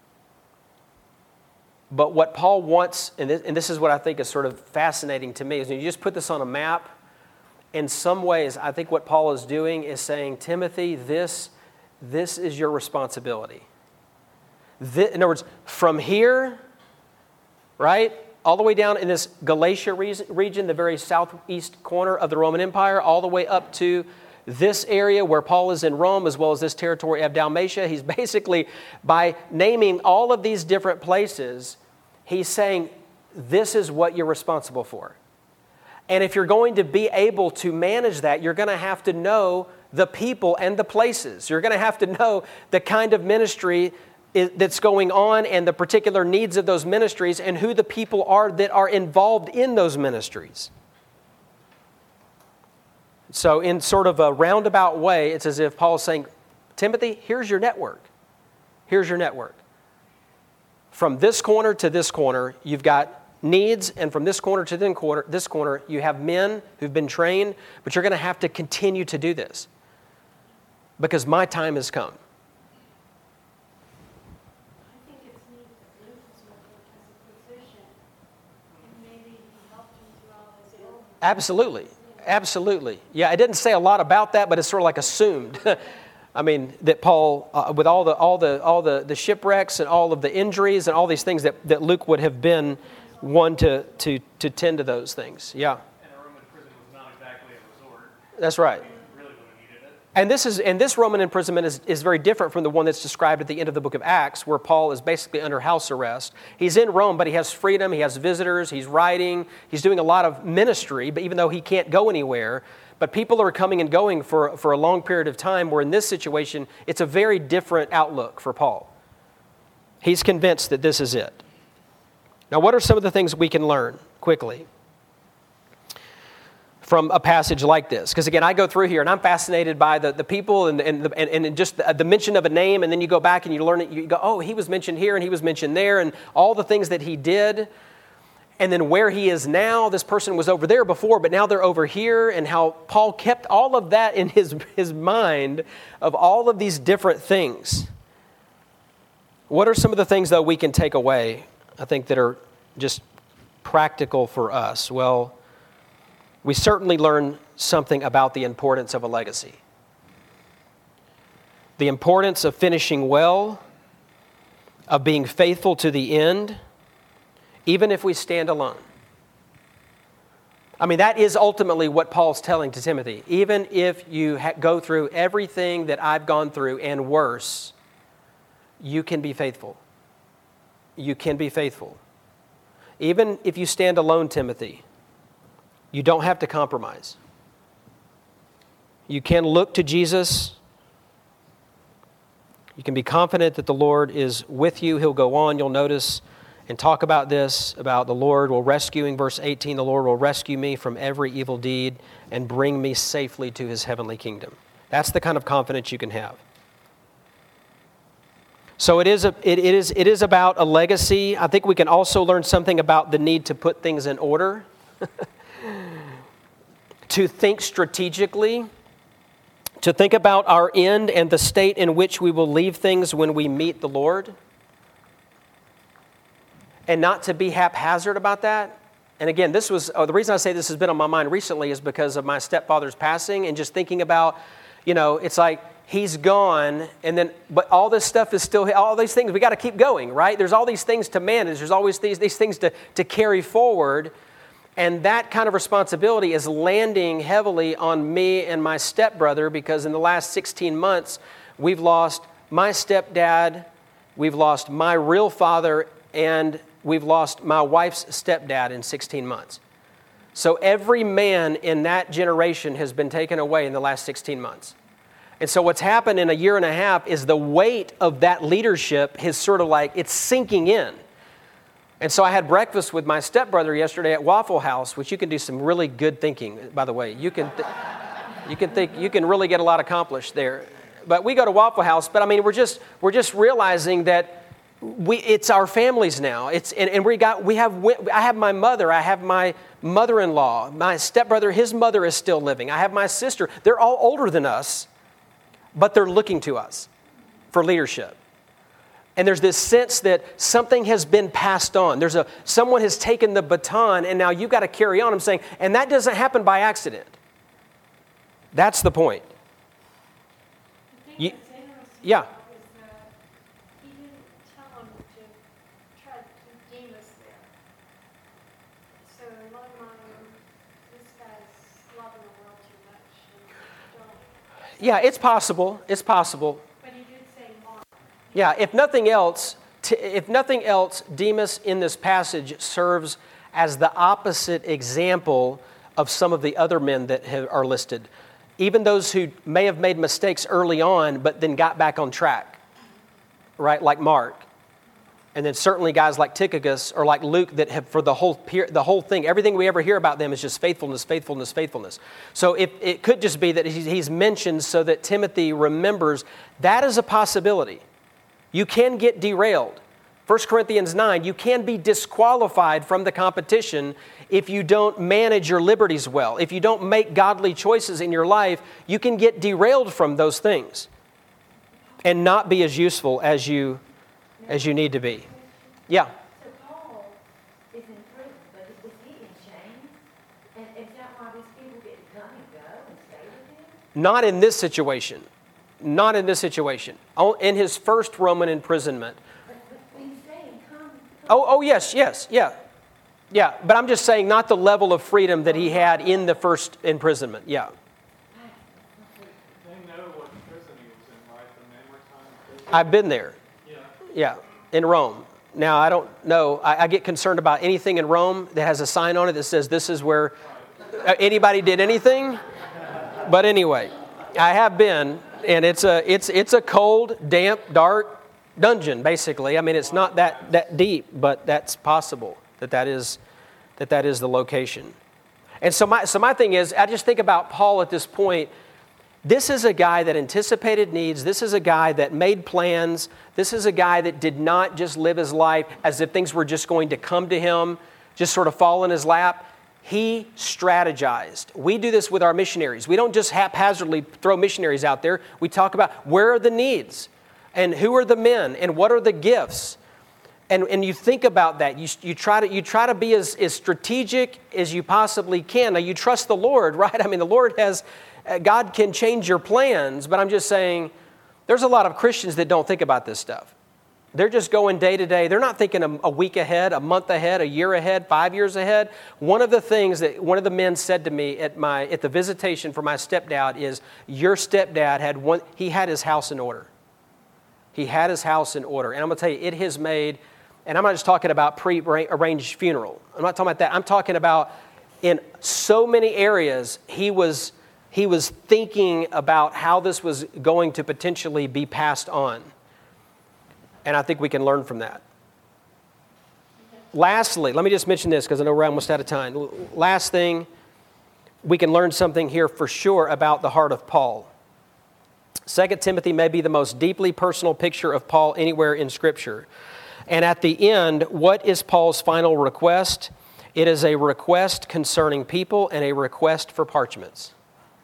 But what Paul wants, and this, and this is what I think is sort of fascinating to me, is when you just put this on a map, in some ways, I think what Paul is doing is saying, Timothy, this, this is your responsibility. This, in other words, from here, right, all the way down in this Galatia region, the very southeast corner of the Roman Empire, all the way up to this area where Paul is in Rome, as well as this territory of Dalmatia. He's basically, by naming all of these different places, he's saying, this is what you're responsible for. And if you're going to be able to manage that, you're going to have to know the people and the places. You're going to have to know the kind of ministry that's going on and the particular needs of those ministries and who the people are that are involved in those ministries. So in sort of a roundabout way, it's as if Paul is saying, Timothy, here's your network. Here's your network. From this corner to this corner, you've got needs, and from this corner to this corner, this corner, you have men who've been trained, but you're going to have to continue to do this because my time has come. I think it's neat that Luke is with him as a physician, and maybe he helped him through all his illness. Absolutely. Absolutely. Yeah, it didn't say a lot about that, but it's sort of like assumed. I mean, that Paul, uh, with all the all the all the, the shipwrecks and all of the injuries and all these things, that, that Luke would have been one to, to, to tend to those things. Yeah. And a Roman prison was not exactly a resort. That's right. You really would have needed it. And this is and this Roman imprisonment is, is very different from the one that's described at the end of the book of Acts, where Paul is basically under house arrest. He's in Rome, but he has freedom, he has visitors, he's writing, he's doing a lot of ministry, but even though he can't go anywhere, but people are coming and going for, for a long period of time, where in this situation, it's a very different outlook for Paul. He's convinced that this is it. Now, what are some of the things we can learn quickly from a passage like this? Because again, I go through here and I'm fascinated by the, the people and, and, the, and, and just the, the mention of a name, and then you go back and you learn it. You go, oh, he was mentioned here and he was mentioned there, and all the things that he did. And then where he is now, this person was over there before, but now they're over here, and how Paul kept all of that in his, his mind of all of these different things. What are some of the things, though, we can take away, I think, that are just practical for us? Well, we certainly learn something about the importance of a legacy. The importance of finishing well, of being faithful to the end, even if we stand alone. I mean, that is ultimately what Paul's telling to Timothy. Even if you ha- go through everything that I've gone through and worse, you can be faithful. you can be faithful. Even if you stand alone, Timothy, you don't have to compromise. You can look to Jesus. You can be confident that the Lord is with you. He'll go on, you'll notice, and talk about this, about the Lord will rescuing, verse eighteen, the Lord will rescue me from every evil deed and bring me safely to his heavenly kingdom. That's the kind of confidence you can have. So it is, a, it, it is, it is about a legacy. I think we can also learn something about the need to put things in order, to think strategically, to think about our end and the state in which we will leave things when we meet the Lord, and not to be haphazard about that. And again, this was, oh, the reason I say this has been on my mind recently is because of my stepfather's passing and just thinking about, you know, it's like he's gone and then, but all this stuff is still, all these things, we got to keep going, right? There's all these things to manage. There's always these, these things to, to carry forward. And that kind of responsibility is landing heavily on me and my stepbrother because in the last sixteen months, we've lost my stepdad, we've lost my real father, and we've lost my wife's stepdad in sixteen months. So every man in that generation has been taken away in the last sixteen months. And so what's happened in a year and a half is the weight of that leadership is sort of like, it's sinking in. And so I had breakfast with my stepbrother yesterday at Waffle House, which you can do some really good thinking, by the way. You can, th- you can think, you can really get a lot accomplished there. But we go to Waffle House, but I mean, we're just, we're just realizing that we, it's our families now. It's, and, and we got, we have, I have my mother, I have my mother-in-law, my stepbrother, his mother is still living. I have my sister. They're all older than us, but they're looking to us for leadership. And there's this sense that something has been passed on. There's a someone has taken the baton, and now you've got to carry on. I'm saying, and that doesn't happen by accident. That's the point. The thing You- that's interesting yeah. is that he didn't tell him to try to keep Demas there. So in my mind, this guy's loving the world too much. And don't. Yeah, it's possible. It's possible. But he did say Mark. Yeah, if nothing else, t- if nothing else, Demas in this passage serves as the opposite example of some of the other men that have, are listed. Even those who may have made mistakes early on, but then got back on track, right? Like Mark. And then certainly guys like Tychicus or like Luke that have, for the whole per- the whole thing, everything we ever hear about them is just faithfulness, faithfulness, faithfulness. So if, it could just be that he's, he's mentioned so that Timothy remembers that is a possibility. You can get derailed. First Corinthians nine, you can be disqualified from the competition if you don't manage your liberties well. If you don't make godly choices in your life, you can get derailed from those things and not be as useful as you as you need to be. Yeah. So Paul is in prison, but is he in chains? And is that why these people get to come and go and stay with him? Not in this situation. Not in this situation. Oh, in his first Roman imprisonment. But, but when you say come, Oh, oh yes, yes, yeah. Yeah, but I'm just saying not the level of freedom that he had in the first imprisonment. Yeah. They know what prison he was in, right? The Mamertine prison? I've been there. Yeah. Yeah, in Rome. Now, I don't know. I, I get concerned about anything in Rome that has a sign on it that says this is where uh, anybody did anything. But anyway, I have been, and it's a it's it's a cold, damp, dark dungeon, basically. I mean, it's not that, that deep, but that's possible that that is that that is the location. And so my so my thing is, I just think about Paul at this point. This is a guy that anticipated needs. This is a guy that made plans. This is a guy that did not just live his life as if things were just going to come to him, just sort of fall in his lap. He strategized. We do this with our missionaries. We don't just haphazardly throw missionaries out there. We talk about where are the needs and who are the men and what are the gifts. And, and you think about that. You, you, try to, you try to be as, as strategic as you possibly can. Now, you trust the Lord, right? I mean, the Lord has... God can change your plans, but I'm just saying there's a lot of Christians that don't think about this stuff. They're just going day to day. They're not thinking a, a week ahead, a month ahead, a year ahead, five years ahead. One of the things that one of the men said to me at my at the visitation for my stepdad is, your stepdad had one, he had his house in order. He had his house in order. And I'm going to tell you, it has made And I'm not just talking about pre-arranged funeral. I'm not talking about that. I'm talking about in so many areas, he was, he was thinking about how this was going to potentially be passed on. And I think we can learn from that. Lastly, let me just mention this because I know we're almost out of time. Last thing, we can learn something here for sure about the heart of Paul. Second Timothy may be the most deeply personal picture of Paul anywhere in Scripture. And at the end, what is Paul's final request? It is a request concerning people and a request for parchments.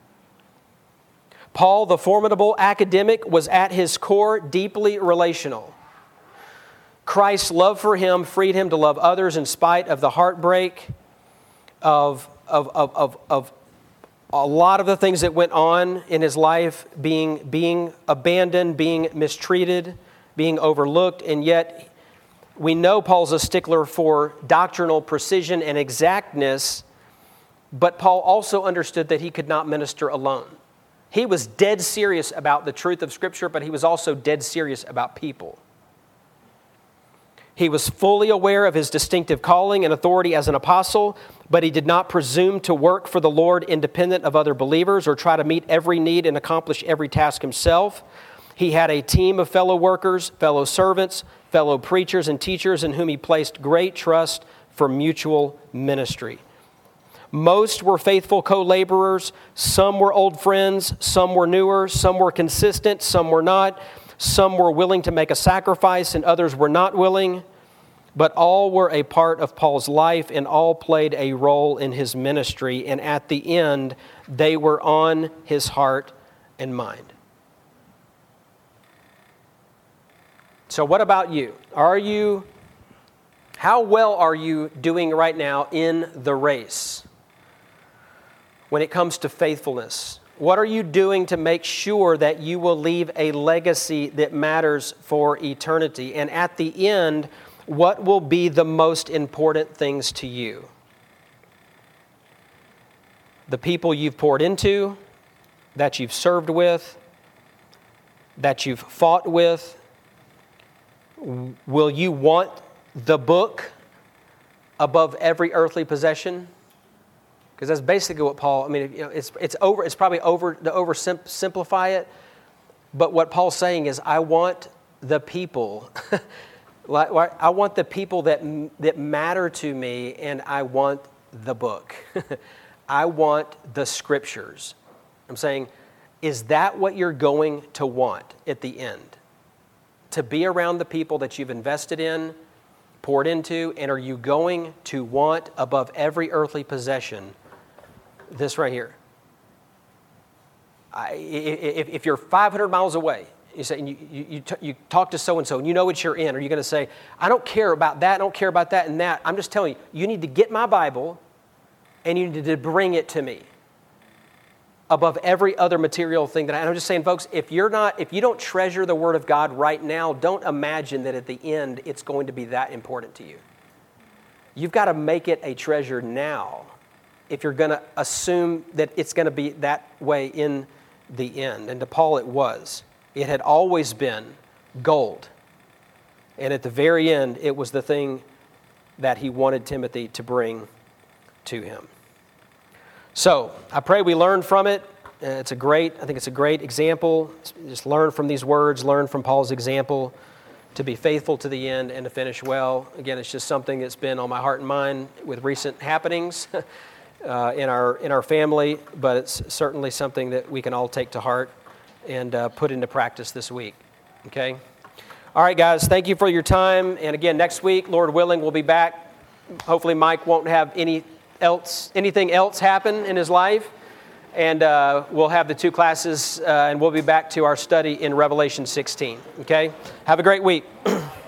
Paul, the formidable academic, was at his core deeply relational. Christ's love for him freed him to love others in spite of the heartbreak of, of, of, of, of a lot of the things that went on in his life, being, being abandoned, being mistreated, being overlooked, and yet we know Paul's a stickler for doctrinal precision and exactness, but Paul also understood that he could not minister alone. He was dead serious about the truth of Scripture, but he was also dead serious about people. He was fully aware of his distinctive calling and authority as an apostle, but he did not presume to work for the Lord independent of other believers or try to meet every need and accomplish every task himself. He had a team of fellow workers, fellow servants, fellow preachers and teachers in whom he placed great trust for mutual ministry. Most were faithful co-laborers. Some were old friends. Some were newer. Some were consistent. Some were not. Some were willing to make a sacrifice and others were not willing. But all were a part of Paul's life and all played a role in his ministry. And at the end, they were on his heart and mind. So what about you? Are you, how well are you doing right now in the race when it comes to faithfulness? What are you doing to make sure that you will leave a legacy that matters for eternity? And at the end, what will be the most important things to you? The people you've poured into, that you've served with, that you've fought with. Will you want the book above every earthly possession? Because that's basically what Paul, I mean, you know, it's it's over. It's probably over to oversimplify it. But what Paul's saying is, I want the people. I want the people that that matter to me, and I want the book. I want the Scriptures. I'm saying, is that what you're going to want at the end? To be around the people that you've invested in, poured into, and are you going to want above every earthly possession this right here? I, if, if you're five hundred miles away, you say, and you, you, you, t- you talk to so-and-so and you know what you're in, are you going to say, I don't care about that, I don't care about that and that. I'm just telling you, you need to get my Bible and you need to bring it to me above every other material thing that I, and I'm just saying, folks, if you're not, if you don't treasure the Word of God right now, don't imagine that at the end it's going to be that important to you. You've got to make it a treasure now if you're going to assume that it's going to be that way in the end. And to Paul it was. It had always been gold. And at the very end, it was the thing that he wanted Timothy to bring to him. So I pray we learn from it. Uh, it's a great, I think it's a great example. Just learn from these words, learn from Paul's example to be faithful to the end and to finish well. Again, it's just something that's been on my heart and mind with recent happenings uh, in our in our family, but it's certainly something that we can all take to heart and uh, put into practice this week. Okay? All right, guys, thank you for your time. And again, next week, Lord willing, we'll be back. Hopefully Mike won't have any else, anything else happen in his life. And uh, we'll have the two classes, uh, and we'll be back to our study in Revelation sixteen. Okay? Have a great week.